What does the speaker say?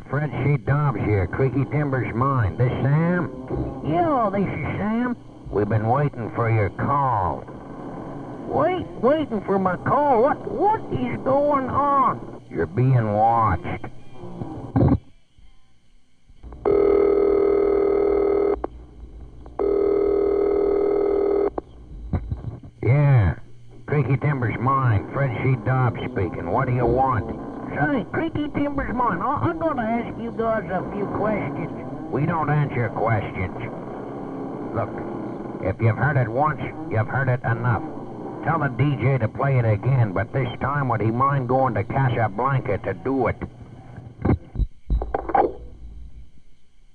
Fred C. Dobbs here, Creaky Timbers Mine. This Sam? Yeah, this is Sam. We've been waiting for your call. Waiting for my call? What is going on? You're being watched. Yeah, Creaky Timbers Mine, Fred C. Dobbs speaking. What do you want? Say, Creaky Timbers Mine, I'm gonna ask you guys a few questions. We don't answer questions. Look, if you've heard it once, you've heard it enough. Tell the DJ to play it again, but this time would he mind going to Casablanca to do it?